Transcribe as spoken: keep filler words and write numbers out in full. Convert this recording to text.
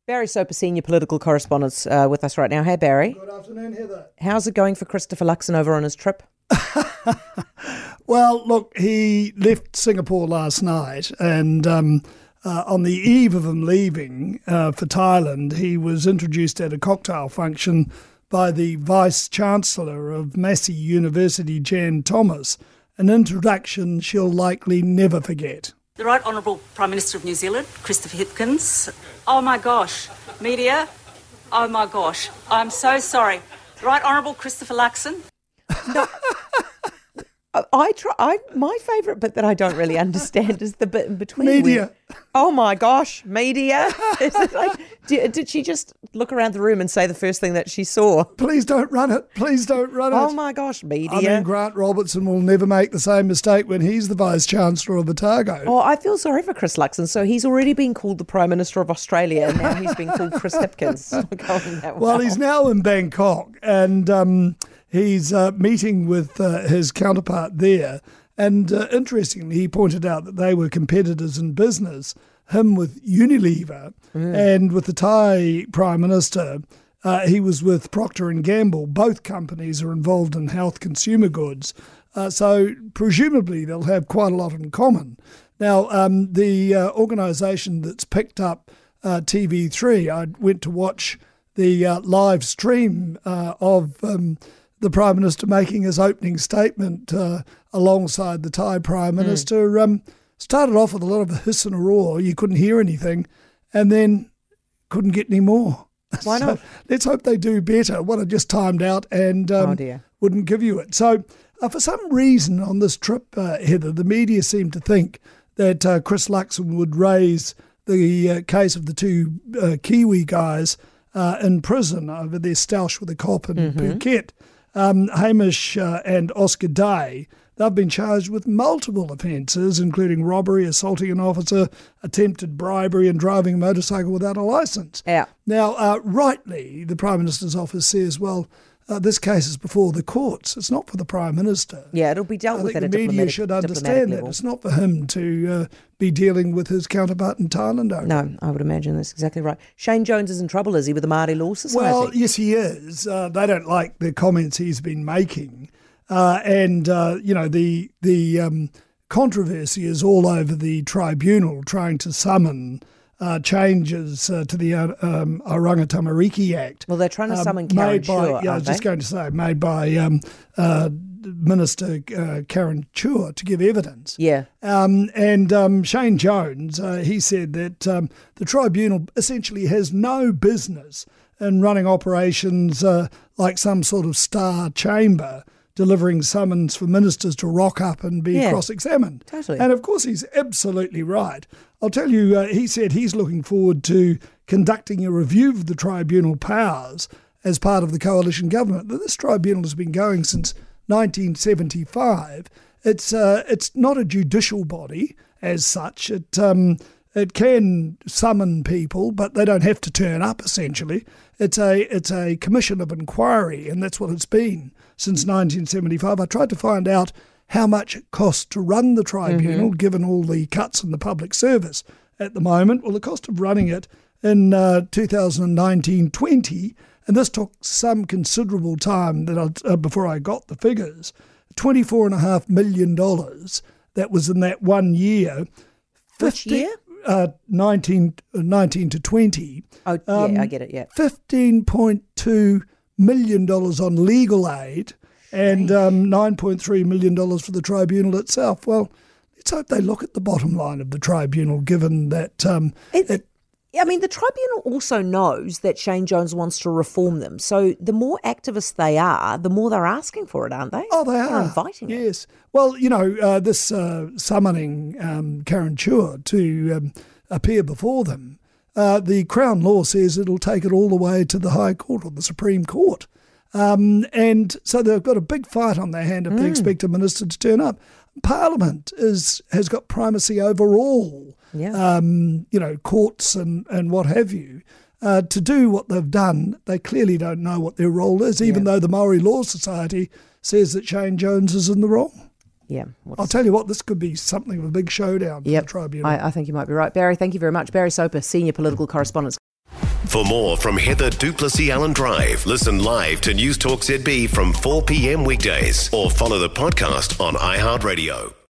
Barry Soper, senior political correspondent, uh, with us right now. Hey, Barry. Good afternoon, Heather. How's it going for Christopher Luxon over on his trip? Well, look, he left Singapore last night, and um, uh, on the eve of him leaving uh, for Thailand, he was introduced at a cocktail function by the Vice-Chancellor of Massey University, Jan Thomas, an introduction she'll likely never forget. The Right Honourable Prime Minister of New Zealand, Christopher Hipkins. Oh my gosh, media, oh my gosh, I'm so sorry. The Right Honourable Christopher Luxon. No. I try. I my favourite bit that I don't really understand is the bit in between. Media. Where, oh my gosh, media! Is it like, did, did she just look around the room and say the first thing that she saw? Please don't run it. Please don't run it. Oh my gosh, media! I mean, Grant Robertson will never make the same mistake when he's the Vice-Chancellor of Otago. Oh, I feel sorry for Chris Luxon. So he's already been called the Prime Minister of Australia, and now he's been called Chris Hipkins. Going that well, well, he's now in Bangkok, and um, he's uh, meeting with uh, his counterpart there. And uh, interestingly, he pointed out that they were competitors in business, him with Unilever, mm. and with the Thai Prime Minister, uh, he was with Procter and Gamble. Both companies are involved in health consumer goods. Uh, so presumably they'll have quite a lot in common. Now, um, the uh, organisation that's picked up uh, T V three, I went to watch the uh, live stream uh, of um, the Prime Minister making his opening statement uh, alongside the Thai Prime Minister. Mm. Um, started off with a lot of a hiss and a roar. You couldn't hear anything, and then couldn't get any more. Why not? So let's hope they do better. What had just timed out and um, oh dear. wouldn't give you it. So uh, for some reason on this trip, uh, Heather, the media seemed to think that uh, Chris Luxon would raise the uh, case of the two uh, Kiwi guys uh, in prison over their stoush with a cop in mm-hmm. Phuket. Um, Hamish uh, and Oscar Day, they've been charged with multiple offences, including robbery, assaulting an officer, attempted bribery and driving a motorcycle without a licence. Yeah. Now, uh, rightly, the Prime Minister's office says, well, uh, this case is before the courts. It's not for the Prime Minister. Yeah, it'll be dealt I with think at the a media diplomatic, should diplomatic understand that. level. It's not for him to uh, be dealing with his counterpart in Thailand over. No, I would imagine that's exactly right. Shane Jones is in trouble, is he, with the Māori Law Society? Well, yes, he is. Uh, they don't like the comments he's been making. Uh, and, uh, you know, the the um, controversy is all over the tribunal trying to summon uh, changes uh, to the uh, um, Oranga Tamariki Act. Well, they're trying to um, summon Karen made by, Chua, Yeah, I aren't was just they? going to say, made by um, uh, Minister uh, Karen Chua to give evidence. Yeah. Um, and um, Shane Jones, uh, he said that um, the tribunal essentially has no business in running operations uh, like some sort of star chamber, delivering summons for ministers to rock up and be Yeah, cross-examined. totally. And of course he's absolutely right. I'll tell you, uh, he said he's looking forward to conducting a review of the tribunal powers as part of the coalition government. This tribunal has been going since nineteen seventy-five. It's uh, it's not a judicial body as such. It um, it can summon people, but they don't have to turn up. Essentially, it's a it's a commission of inquiry, and that's what it's been since nineteen seventy-five. I tried to find out how much it costs to run the tribunal, mm-hmm. given all the cuts in the public service at the moment. Well, the cost of running it in uh, two thousand nineteen twenty, and this took some considerable time that I, uh, before I got the figures, twenty-four point five million dollars. That was in that one year. Which year? Uh, nineteen, uh, nineteen to twenty. Oh, Um, yeah, I get it, yeah. fifteen point two million dollars on legal aid and um, nine point three million dollars for the tribunal itself. Well, let's hope they look at the bottom line of the tribunal, given that... Um, It, it I mean, the tribunal also knows that Shane Jones wants to reform them. So the more activists they are, the more they're asking for it, aren't they? Oh, they They're are. inviting it. Yes. Well, you know, uh, this uh, summoning um, Karen Chua to um, appear before them, uh, the Crown Law says it'll take it all the way to the High Court or the Supreme Court. Um, and so they've got a big fight on their hand if Mm. they expect a minister to turn up. Parliament is has got primacy over all, Yeah. um, you know, courts and, and what have you. Uh, to do what they've done, they clearly don't know what their role is, even Yeah. though the Maori Law Society says that Shane Jones is in the wrong. Yeah. What's- I'll tell you what, this could be something of a big showdown for Yep. the tribunal. I, I think you might be right. Barry, thank you very much. Barry Soper, senior political correspondent. For more from Heather Duplessis Allen Drive, listen live to News Talk Z B from four p.m. weekdays or follow the podcast on iHeartRadio.